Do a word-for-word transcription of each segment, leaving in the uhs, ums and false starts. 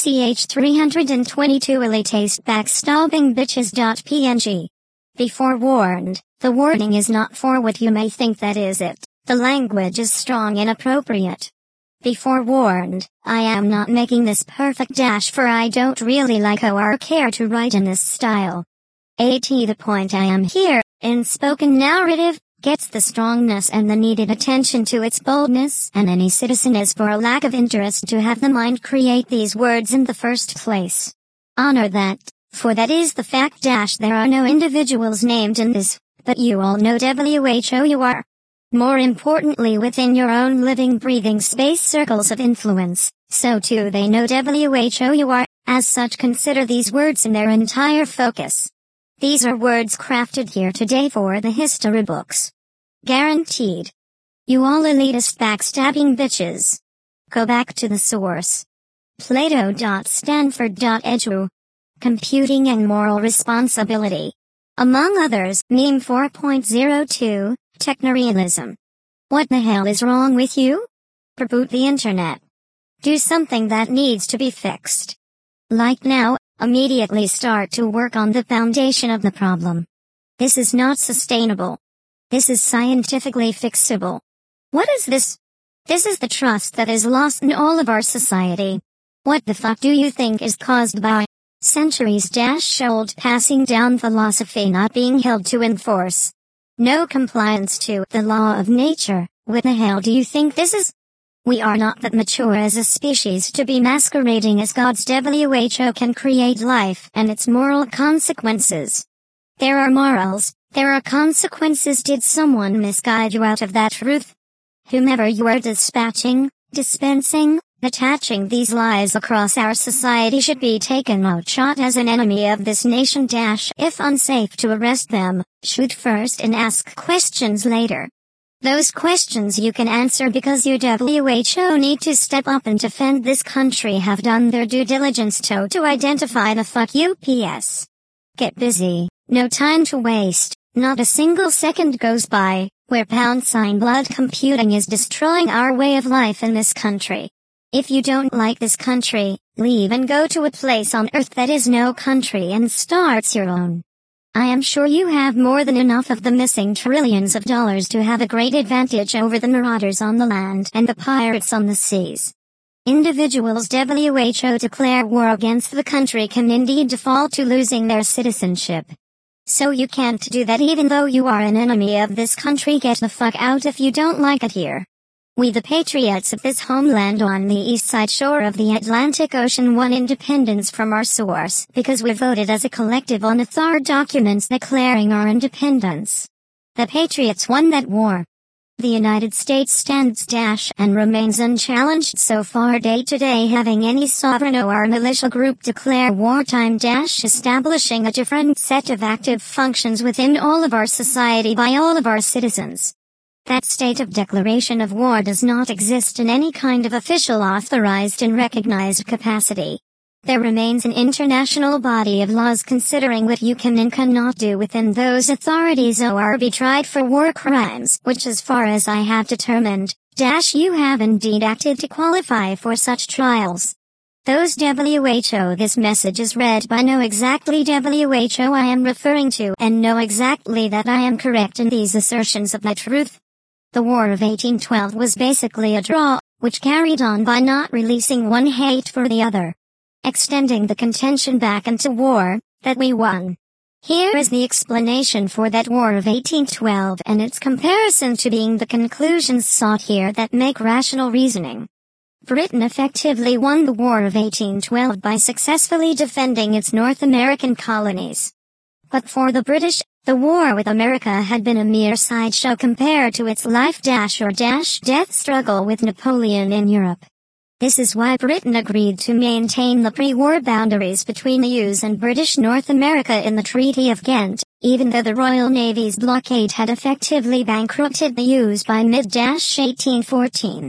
C H three twenty-two Elitaste backstabbing bitches.png. Be forewarned, the warning is not for what you may think that is it. The language is strong and appropriate. Be forewarned, I am not making this perfect dash for I don't really like or care to write in this style. At the point I am here, in spoken narrative, gets the strongness and the needed attention to its boldness, and any citizen is for a lack of interest to have the mind create these words in the first place. Honor that, for that is the fact dash there are no individuals named in this, but you all know who you are. More importantly within your own living breathing space circles of influence, so too they know who you are, as such consider these words in their entire focus. These are words crafted here today for the history books. Guaranteed. You all elitist backstabbing bitches. Go back to the source. Plato dot stanford dot e d u. Computing and Moral Responsibility. Among others, Meme four point oh two, Technorealism. What the hell is wrong with you? Reboot the internet. Do something that needs to be fixed. Like now, immediately start to work on the foundation of the problem. This is not sustainable. This is scientifically fixable. What is this? This is the trust that is lost in all of our society. What the fuck do you think is caused by centuries dash old passing down philosophy not being held to enforce? No compliance to the law of nature. What the hell do you think this is? We are not that mature as a species to be masquerading as gods. Who can create life and its moral consequences. There are morals, there are consequences. Did someone misguide you out of that truth? Whomever you are dispatching, dispensing, attaching these lies across our society should be taken out shot as an enemy of this nation. If unsafe to arrest them, shoot first and ask questions later. Those questions you can answer because you who need to step up and defend this country have done their due diligence to to identify the fuck U P S. Get busy, no time to waste, not a single second goes by, where pound sign blood computing is destroying our way of life in this country. If you don't like this country, leave and go to a place on earth that is no country and starts your own. I am sure you have more than enough of the missing trillions of dollars to have a great advantage over the marauders on the land and the pirates on the seas. Individuals who declare war against the country can indeed default to losing their citizenship. So you can't do that even though you are an enemy of this country. Get the fuck out if you don't like it here. We the patriots of this homeland on the east side shore of the Atlantic Ocean won independence from our source because we voted as a collective on the third documents declaring our independence. The patriots won that war. The United States stands dash and remains unchallenged so far day to day, having any sovereign or militia group declare wartime dash, establishing a different set of active functions within all of our society by all of our citizens. That state of declaration of war does not exist in any kind of official authorized and recognized capacity. There remains an international body of laws considering what you can and cannot do within those authorities or be tried for war crimes, which as far as I have determined, dash you have indeed acted to qualify for such trials. Those who this message is read by know exactly who I am referring to and know exactly that I am correct in these assertions of my truth. The War of eighteen twelve was basically a draw, which carried on by not releasing one hate for the other. Extending the contention back into war, that we won. Here is the explanation for that War of eighteen twelve and its comparison to being the conclusions sought here that make rational reasoning. Britain effectively won the War of eighteen twelve by successfully defending its North American colonies. But for the British, the war with America had been a mere sideshow compared to its life dash or dash death struggle with Napoleon in Europe. This is why Britain agreed to maintain the pre-war boundaries between the U S and British North America in the Treaty of Ghent, even though the Royal Navy's blockade had effectively bankrupted the U S by mid eighteen fourteen.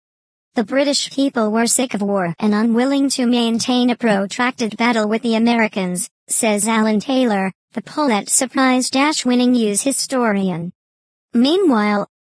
The British people were sick of war and unwilling to maintain a protracted battle with the Americans, says Alan Taylor, the Pulitzer Prize-winning U S historian. Meanwhile,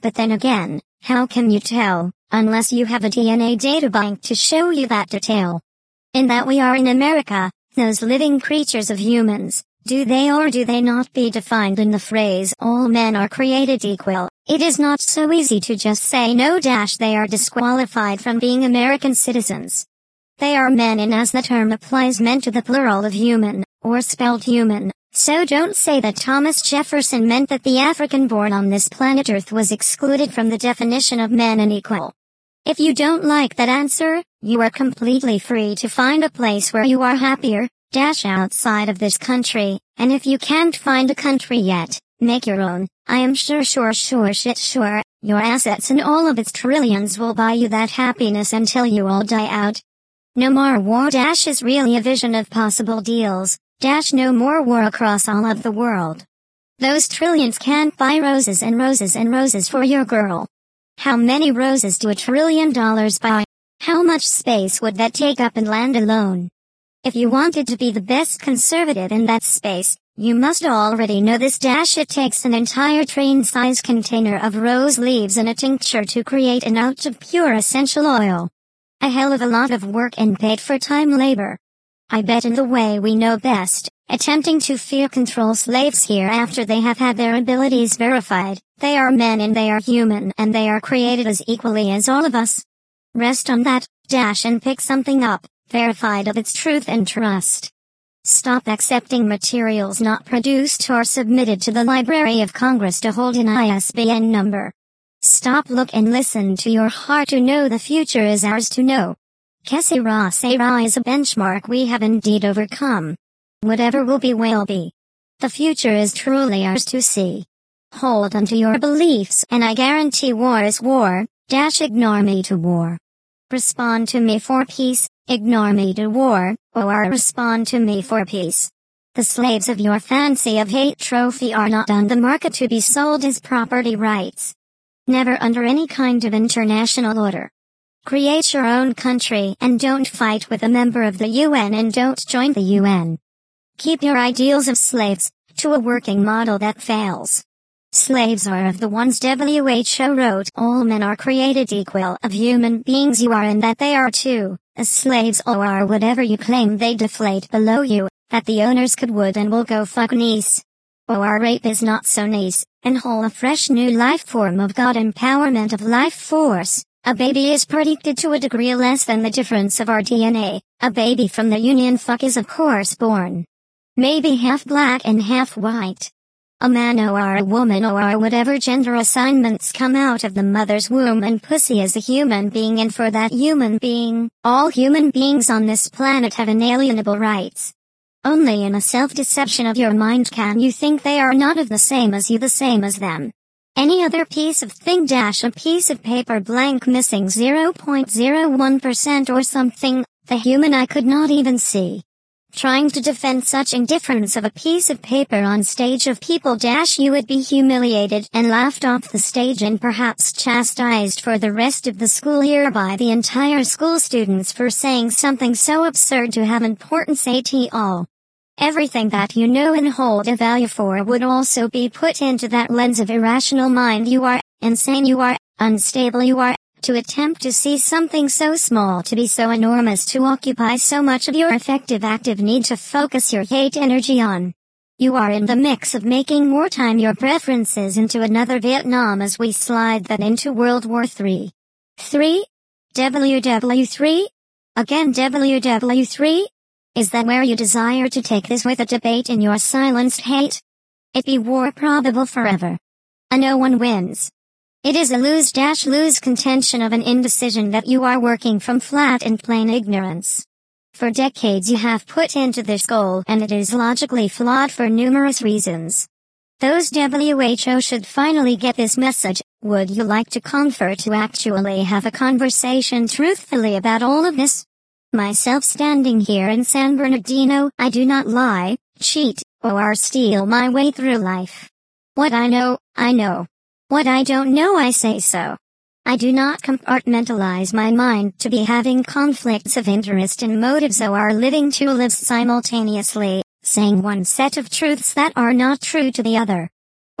But then again, how can you tell, unless you have a D N A databank to show you that detail? In that we are in America, those living creatures of humans, do they or do they not be defined in the phrase all men are created equal? It is not so easy to just say no dash they are disqualified from being American citizens. They are men, and as the term applies men to the plural of human, or spelled human, so don't say that Thomas Jefferson meant that the African born on this planet Earth was excluded from the definition of men and equal. If you don't like that answer, you are completely free to find a place where you are happier, dash outside of this country, and if you can't find a country yet, make your own. I am sure sure sure shit sure, your assets and all of its trillions will buy you that happiness until you all die out. No more war dash is really a vision of possible deals, dash no more war across all of the world. Those trillions can't buy roses and roses and roses for your girl. How many roses do a trillion dollars buy? How much space would that take up and land alone? If you wanted to be the best conservative in that space, you must already know this dash it takes an entire train-sized container of rose leaves and a tincture to create an ounce of pure essential oil. A hell of a lot of work and paid for time labor. I bet in the way we know best, attempting to fear control slaves here after they have had their abilities verified, they are men and they are human and they are created as equally as all of us. Rest on that, dash and pick something up, verified of its truth and trust. Stop accepting materials not produced or submitted to the Library of Congress to hold an I S B N number. Stop, look and listen to your heart to know the future is ours to know. Que sera sera is a benchmark we have indeed overcome. Whatever will be will be. The future is truly ours to see. Hold on to your beliefs and I guarantee war is war, dash ignore me to war. Respond to me for peace, ignore me to war, or respond to me for peace. The slaves of your fancy of hate trophy are not on the market to be sold as property rights. Never under any kind of international order. Create your own country and don't fight with a member of the U N and don't join the U N. Keep your ideals of slaves to a working model that fails. Slaves are of the ones W H O wrote all men are created equal of human beings you are and that they are too, as slaves or are whatever you claim they deflate below you, that the owners could would and will go fuck niece. Or rape is not so nice, and whole a fresh new life form of God empowerment of life force. A baby is predicted to a degree less than the difference of our D N A, a baby from the union fuck is of course born. Maybe half black and half white. A man or a woman or whatever gender assignments come out of the mother's womb and pussy is a human being and for that human being, all human beings on this planet have inalienable rights. Only in a self-deception of your mind can you think they are not of the same as you the same as them. Any other piece of thing dash a piece of paper blank missing zero point zero one percent or something, the human eye could not even see. Trying to defend such indifference of a piece of paper on stage of people dash you would be humiliated and laughed off the stage and perhaps chastised for the rest of the school year by the entire school students for saying something so absurd to have importance at all. Everything that you know and hold a value for would also be put into that lens of irrational mind you are, insane you are, unstable you are, to attempt to see something so small to be so enormous to occupy so much of your effective active need to focus your hate energy on. You are in the mix of making wartime your preferences into another Vietnam as we slide that into World War Three. three? W W three? Again W W three? Is that where you desire to take this with a debate in your silenced hate? It be war probable forever. A no one wins. It is a lose-lose contention of an indecision that you are working from flat and plain ignorance. For decades you have put into this goal and it is logically flawed for numerous reasons. Those W H O should finally get this message. Would you like to confer to actually have a conversation truthfully about all of this? Myself standing here in San Bernardino, I do not lie, cheat, or steal my way through life. What I know, I know. What I don't know I say so. I do not compartmentalize my mind to be having conflicts of interest and motives or living two lives simultaneously, saying one set of truths that are not true to the other.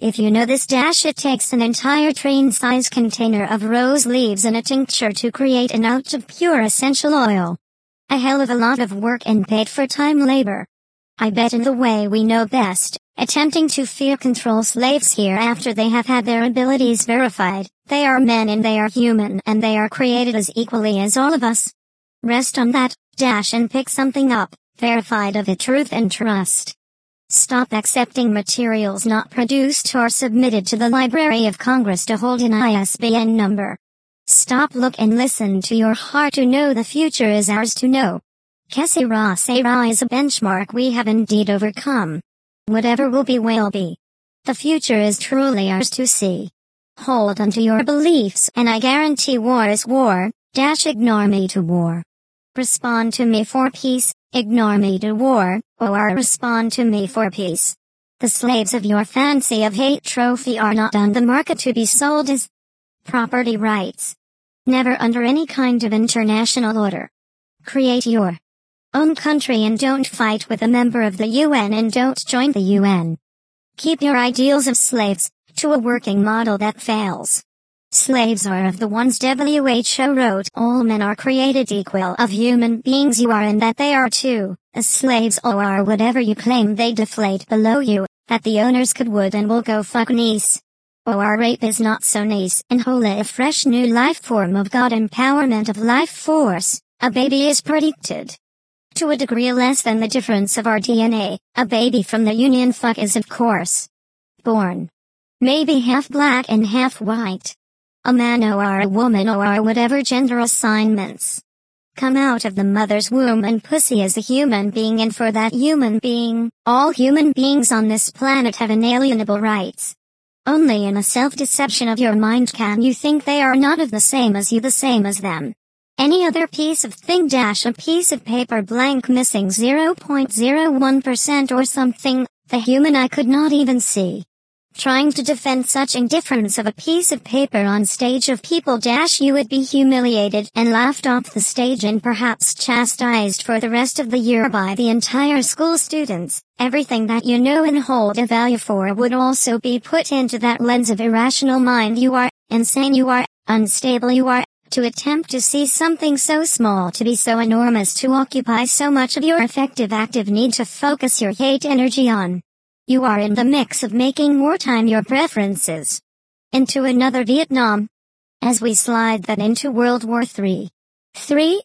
If you know this dash, it takes an entire train-size container of rose leaves and a tincture to create an ounce of pure essential oil. A hell of a lot of work and paid for time labor. I bet in the way we know best, attempting to fear control slaves here after they have had their abilities verified. They are men and they are human and they are created as equally as all of us. Rest on that, dash and pick something up, verified of the truth and trust. Stop accepting materials not produced or submitted to the Library of Congress to hold an I S B N number. Stop, look and listen to your heart to know the future is ours to know. Que sera sera is a benchmark we have indeed overcome. Whatever will be will be. The future is truly ours to see. Hold onto your beliefs and I guarantee war is war, dash ignore me to war. Respond to me for peace, ignore me to war, or respond to me for peace. The slaves of your fancy of hate trophy are not on the market to be sold as property rights. Never under any kind of international order. Create your own country and don't fight with a member of the U N and don't join the U N. Keep your ideals of slaves to a working model that fails. Slaves are of the ones W H O wrote all men are created equal of human beings you are and that they are too, as slaves or whatever you claim they deflate below you, that the owners could would and will go fuck niece. Or rape is not so nice and holy a fresh new life form of God empowerment of life force, a baby is predicted. To a degree less than the difference of our D N A, a baby from the union fuck is of course born. Maybe half black and half white. A man or a woman or whatever gender assignments. Come out of the mother's womb and pussy as a human being and for that human being, all human beings on this planet have inalienable rights. Only in a self-deception of your mind can you think they are not of the same as you the same as them. Any other piece of thing dash a piece of paper blank missing zero point zero one percent or something, the human eye could not even see. Trying to defend such indifference of a piece of paper on stage of people dash you would be humiliated and laughed off the stage and perhaps chastised for the rest of the year by the entire school students. Everything that you know and hold a value for would also be put into that lens of irrational mind you are, insane you are, unstable you are, to attempt to see something so small to be so enormous to occupy so much of your effective active need to focus your hate energy on. You are in the mix of making wartime your preferences. Into another Vietnam. As we slide that into World War Three. three?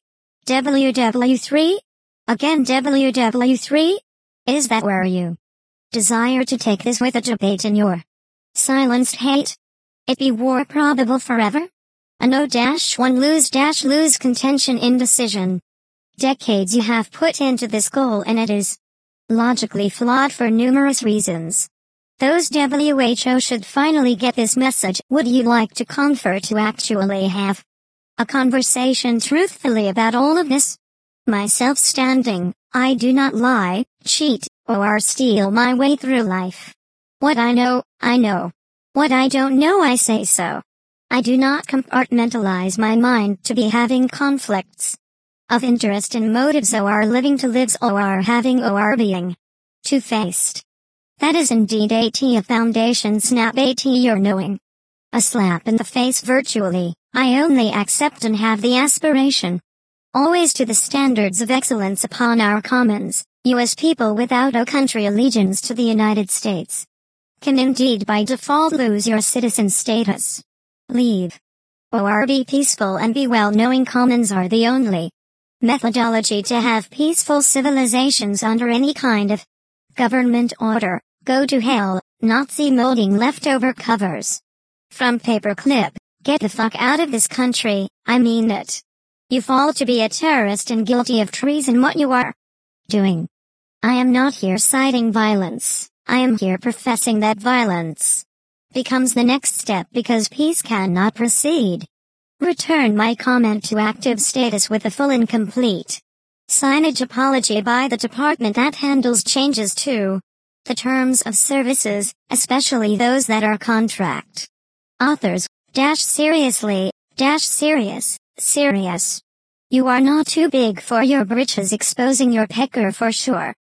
W W three? Again W W three? Is that where you desire to take this with a debate in your silenced hate? It be war probable forever? A no dash one lose dash lose contention indecision. Decades you have put into this goal and it is logically flawed for numerous reasons. Those W H O should finally get this message. Would you like to confer to actually have a conversation truthfully about all of this? Myself standing, I do not lie, cheat, or steal my way through life. What I know, I know. What I don't know I say so. I do not compartmentalize my mind to be having conflicts of interest and motives or living to lives or having or being two-faced. That is indeed a T a foundation snap a T your knowing. A slap in the face virtually, I only accept and have the aspiration. Always to the standards of excellence upon our commons, U S people without a country allegiance to the United States can indeed by default lose your citizen status. Leave. Or be peaceful and be well knowing commons are the only methodology to have peaceful civilizations under any kind of government order. Go to hell, Nazi molding leftover covers. From paperclip, get the fuck out of this country, I mean it. You fall to be a terrorist and guilty of treason what you are doing. I am not here citing violence, I am here professing that violence becomes the next step because peace cannot proceed. Return my comment to active status with a full and complete signage apology by the department that handles changes to the terms of services, especially those that are contract. Authors, dash seriously, dash serious, serious. You are not too big for your britches exposing your pecker for sure.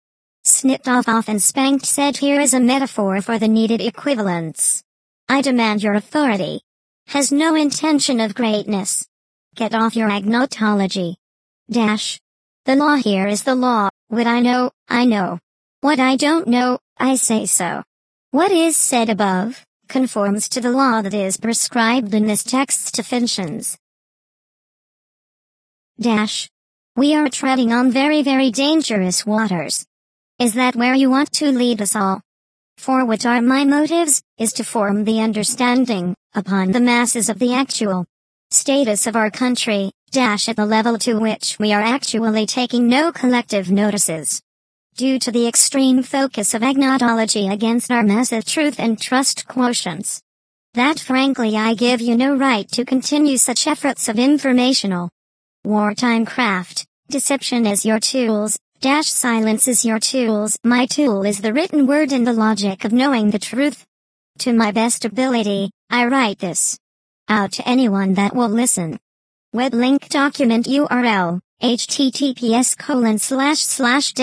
snipped off off and spanked said here is a metaphor for the needed equivalence. I demand your authority. Has no intention of greatness. Get off your agnotology. Dash. The law here is the law. What I know, I know. What I don't know, I say so. What is said above, conforms to the law that is prescribed in this text's definitions. Dash. We are treading on very very dangerous waters. Is that where you want to lead us all? For what are my motives, is to form the understanding, upon the masses of the actual status of our country, dash at the level to which we are actually taking no collective notices. Due to the extreme focus of agnotology against our massive truth and trust quotients. That frankly I give you no right to continue such efforts of informational wartime craft, deception as your tools, dash silence is your tools. My tool is the written word and the logic of knowing the truth. To my best ability, I write this out to anyone that will listen. Web link document U R L, https colon slash slash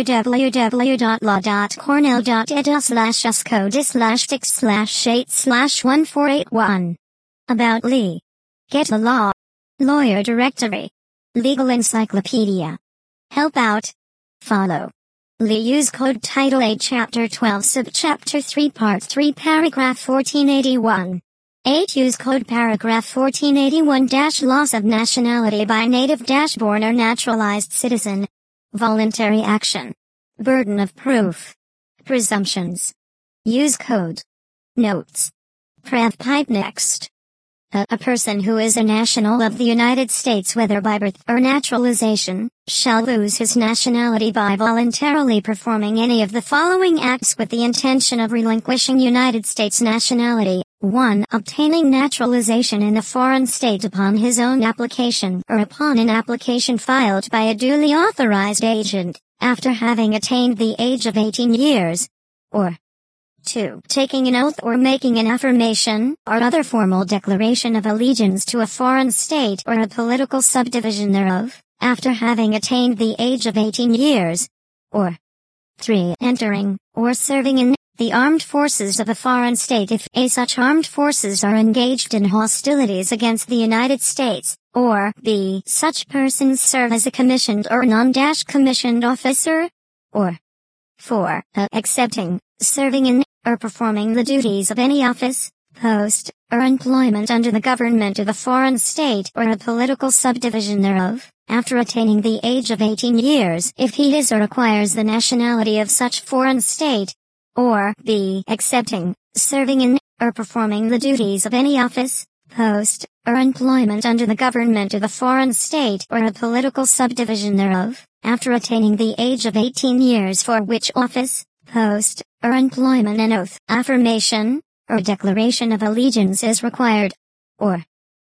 www.law.cornell.edu slash uscode slash six slash eight slash one four eight one. About Lee. Get a law. Lawyer directory. Legal encyclopedia. Help out. Follow. Lee use code Title eight Chapter twelve Subchapter three Part three Paragraph fourteen eighty-one. eight Use code paragraph fourteen eighty-one dash Loss of nationality by native dash born or naturalized citizen. Voluntary action. Burden of proof. Presumptions. Use code. Notes. Prev pipe next. A, a person who is a national of the United States whether by birth or naturalization, shall lose his nationality by voluntarily performing any of the following acts with the intention of relinquishing United States nationality. one Obtaining naturalization in a foreign state upon his own application or upon an application filed by a duly authorized agent, after having attained the age of eighteen years. Or two Taking an oath or making an affirmation or other formal declaration of allegiance to a foreign state or a political subdivision thereof, after having attained the age of eighteen years. Or three Entering, or serving in, the armed forces of a foreign state if a such armed forces are engaged in hostilities against the United States, or b such persons serve as a commissioned or non-commissioned officer. Or four Uh, accepting, serving in, or performing the duties of any office, post, or employment under the government of a foreign state or a political subdivision thereof, after attaining the age of eighteen years if he is or acquires the nationality of such foreign state. Or b accepting, serving in, or performing the duties of any office, post, or employment under the government of a foreign state or a political subdivision thereof, after attaining the age of eighteen years for which office, post, or employment an oath, affirmation, or declaration of allegiance is required. Or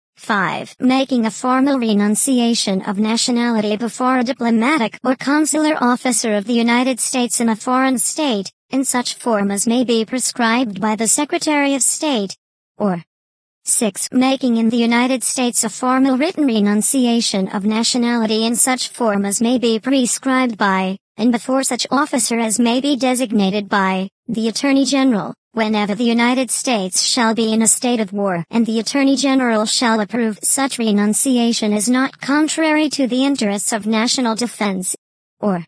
five Making a formal renunciation of nationality before a diplomatic or consular officer of the United States in a foreign state, in such form as may be prescribed by the Secretary of State. Or six Making in the United States a formal written renunciation of nationality in such form as may be prescribed by, and before such officer as may be designated by, the Attorney General, whenever the United States shall be in a state of war and the Attorney General shall approve such renunciation as not contrary to the interests of national defense. Or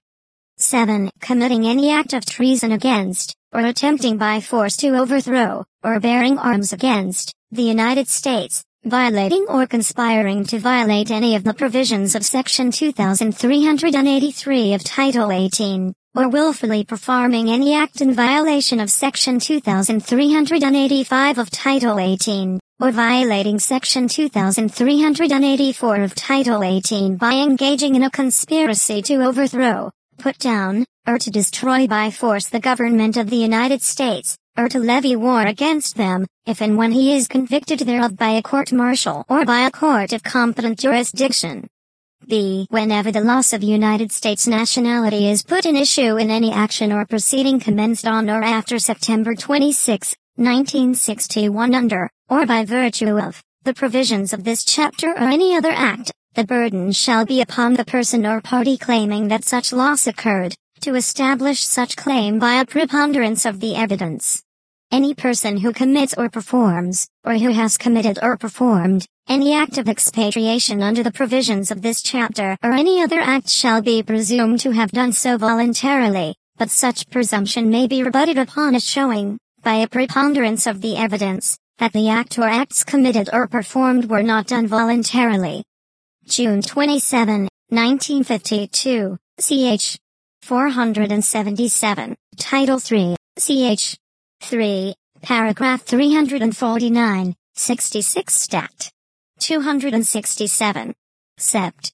seven Committing any act of treason against, or attempting by force to overthrow, or bearing arms against, the United States, violating or conspiring to violate any of the provisions of Section two thousand three hundred eighty-three of Title eighteen, or willfully performing any act in violation of Section two thousand three hundred eighty-five of Title eighteen, or violating Section two thousand three hundred eighty-four of Title eighteen by engaging in a conspiracy to overthrow, put down, or to destroy by force the government of the United States, or to levy war against them, if and when he is convicted thereof by a court-martial or by a court of competent jurisdiction. B. Whenever the loss of United States nationality is put in issue in any action or proceeding commenced on or after September twenty-sixth, nineteen sixty-one under, or by virtue of, the provisions of this chapter or any other act, the burden shall be upon the person or party claiming that such loss occurred, to establish such claim by a preponderance of the evidence. Any person who commits or performs, or who has committed or performed, any act of expatriation under the provisions of this chapter or any other act shall be presumed to have done so voluntarily, but such presumption may be rebutted upon a showing, by a preponderance of the evidence, that the act or acts committed or performed were not done voluntarily. June twenty-seventh, nineteen fifty-two, ch. four seventy-seven, Title three, ch. three, Paragraph three forty-nine, sixty-six Stat. two sixty-seven. Sept.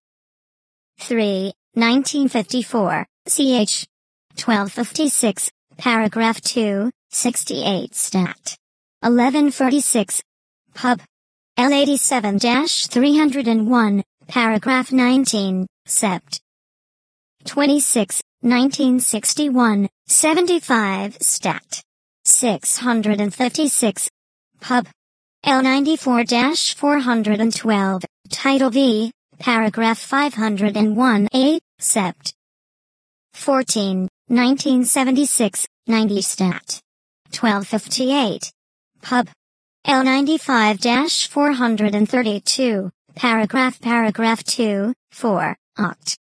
three, nineteen fifty-four, ch. twelve fifty-six, Paragraph two, sixty-eight Stat. eleven forty-six. Pub. L eighty-seven dash three oh one, Paragraph nineteen, Sept. twenty-six, nineteen sixty-one, seventy-five Stat. six fifty-six. Pub. L ninety-four dash four twelve, Title V, Paragraph five oh one A, Sept. fourteen, nineteen seventy-six, ninety Stat. twelve fifty-eight. Pub. L ninety-five dash four thirty-two, Paragraph Paragraph two, four, Oct.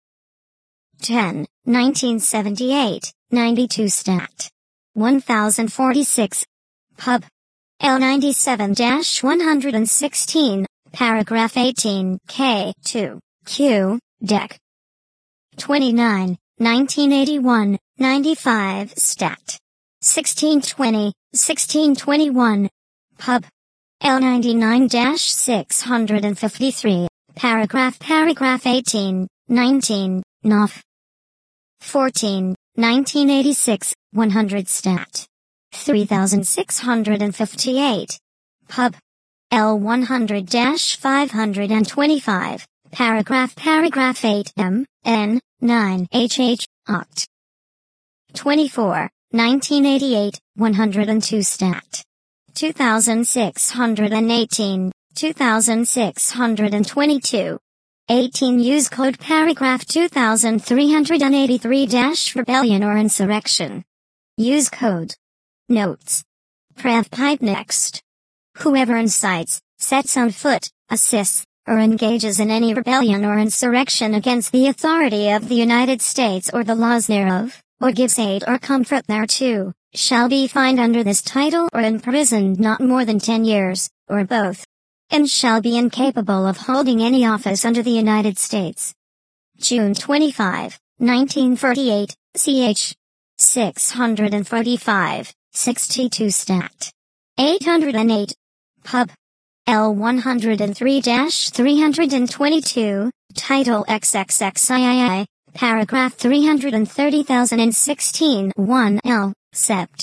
ten, nineteen seventy-eight, ninety-two Stat. one thousand forty-six. Pub. L ninety-seven dash one sixteen, Paragraph eighteen, K two, Q, Dec. twenty-nine, nineteen eighty-one, ninety-five Stat. sixteen twenty, sixteen twenty-one. Pub. L ninety-nine dash six fifty-three, Paragraph Paragraph eighteen, nineteen, Nov. fourteen, nineteen eighty-six, one hundred Stat. three thousand six hundred fifty-eight. Pub. L one hundred dash five twenty-five, Paragraph Paragraph eight M, N, nine H H, Oct. twenty-four, nineteen eighty-eight, one hundred two Stat. two thousand six hundred eighteen, two thousand six hundred twenty-two. eighteen Use Code Paragraph two thousand three hundred eighty-three dash Rebellion or Insurrection. Use Code. Notes. Prev Pipe Next. Whoever incites, sets on foot, assists, or engages in any rebellion or insurrection against the authority of the United States or the laws thereof, or gives aid or comfort thereto, shall be fined under this title or imprisoned not more than ten years, or both, and shall be incapable of holding any office under the United States. June twenty-fifth, nineteen forty-eight, ch. six forty-five, sixty-two Stat. eight oh eight. Pub. L one oh three dash three twenty-two, Title triple X, Paragraph three hundred thirty thousand sixteen, one L, Sept.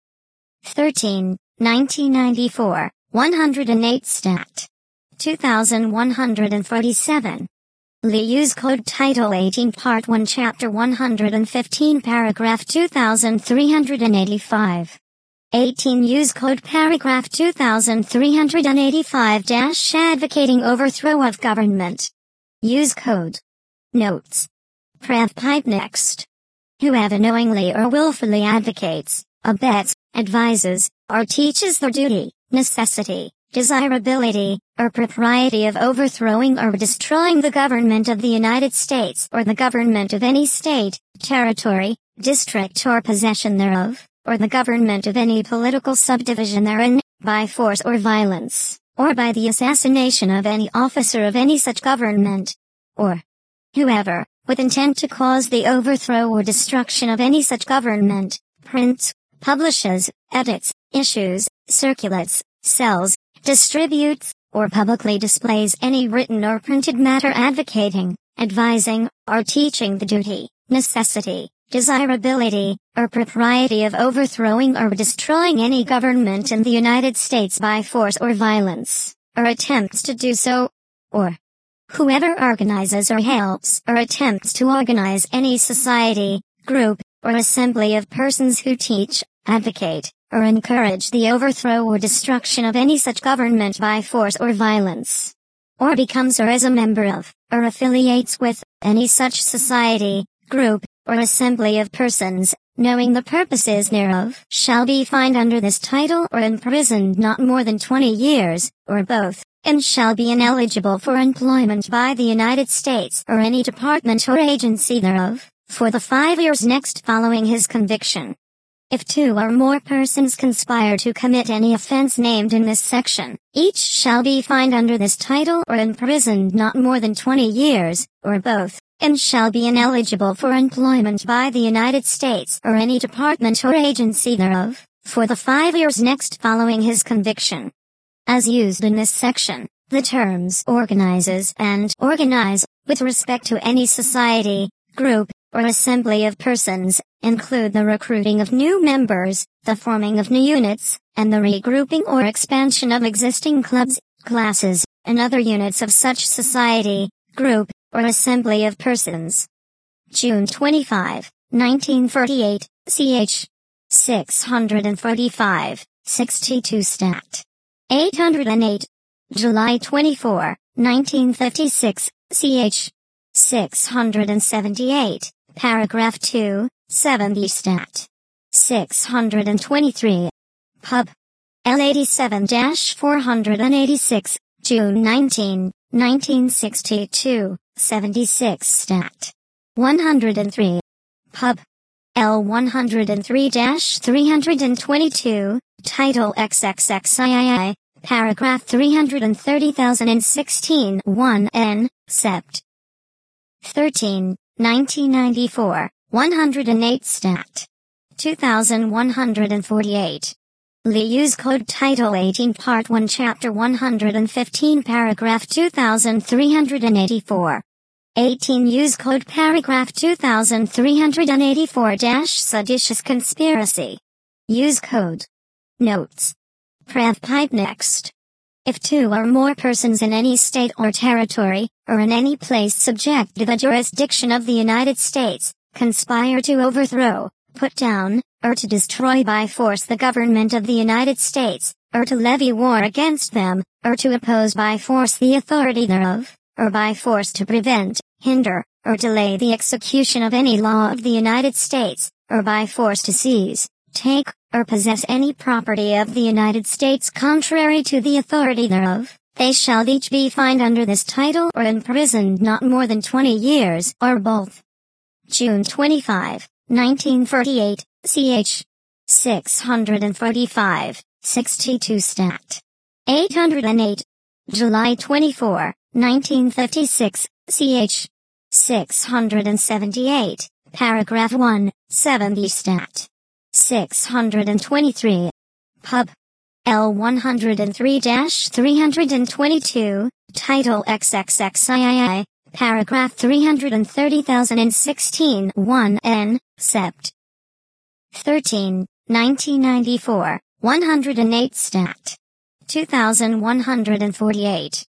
thirteen, nineteen ninety-four, one hundred eight Stat. two thousand one hundred forty-seven. Lee Use Code Title eighteen Part one Chapter one hundred fifteen Paragraph two thousand three hundred eighty-five. eighteen Use Code Paragraph two thousand three hundred eighty-five dash Advocating Overthrow of Government. Use Code. Notes. Prev Pipe Next. Whoever knowingly or willfully advocates, abets, advises, or teaches the duty, necessity, desirability, or propriety of overthrowing or destroying the government of the United States or the government of any state, territory, district or possession thereof, or the government of any political subdivision therein, by force or violence, or by the assassination of any officer of any such government, or whoever, with intent to cause the overthrow or destruction of any such government, prints, publishes, edits, issues, circulates, sells, distributes, or publicly displays any written or printed matter advocating, advising, or teaching the duty, necessity, desirability, or propriety of overthrowing or destroying any government in the United States by force or violence, or attempts to do so, or whoever organizes or helps or attempts to organize any society, group, or assembly of persons who teach, advocate, or encourage the overthrow or destruction of any such government by force or violence, or becomes or is a member of, or affiliates with, any such society, group, or assembly of persons, knowing the purposes thereof, shall be fined under this title or imprisoned not more than twenty years, or both, and shall be ineligible for employment by the United States or any department or agency thereof, for the five years next following his conviction. If two or more persons conspire to commit any offense named in this section, each shall be fined under this title or imprisoned not more than twenty years, or both, and shall be ineligible for employment by the United States or any department or agency thereof, for the five years next following his conviction. As used in this section, the terms organizes and organize, with respect to any society, group, or assembly of persons, include the recruiting of new members, the forming of new units, and the regrouping or expansion of existing clubs, classes, and other units of such society, group, or assembly of persons. June twenty-fifth, nineteen forty-eight, ch. six hundred forty-five, sixty-two stat. eight hundred eight. July twenty-fourth, nineteen fifty-six, ch. six hundred seventy-eight, paragraph two, seventy stat. six hundred twenty-three. Pub. L eighty-seven four eighty-six, June nineteenth, nineteen sixty-two, seventy-six stat. one hundred three. Pub. L one hundred three three twenty-two, Title triple X, paragraph three hundred thirty thousand sixteen, one N, sept. thirteen, nineteen ninety-four, one hundred eight stat. two thousand one hundred forty-eight. Lee Use Code Title eighteen Part one Chapter one hundred fifteen Paragraph two thousand three hundred eighty-four. eighteen Use Code Paragraph two thousand three hundred eighty-four Seditious Conspiracy. Use Code. Notes. Prev Pipe next. If two or more persons in any state or territory, or in any place subject to the jurisdiction of the United States, conspire to overthrow, put down, or to destroy by force the government of the United States, or to levy war against them, or to oppose by force the authority thereof, or by force to prevent, hinder, or delay the execution of any law of the United States, or by force to seize, take, or possess any property of the United States contrary to the authority thereof, they shall each be fined under this title or imprisoned not more than twenty years, or both. June twenty-fifth, nineteen forty-eight, ch. six hundred forty-five, sixty-two stat. eight hundred eight. July twenty-fourth, nineteen fifty-six, ch. six hundred seventy-eight, paragraph one, seventy stat. six hundred twenty-three. Pub. L one hundred three three twenty-two, Title triple X, paragraph three hundred thirty thousand sixteen, one N, sept. thirteen, nineteen ninety-four, one hundred eight stat. two thousand one hundred forty-eight.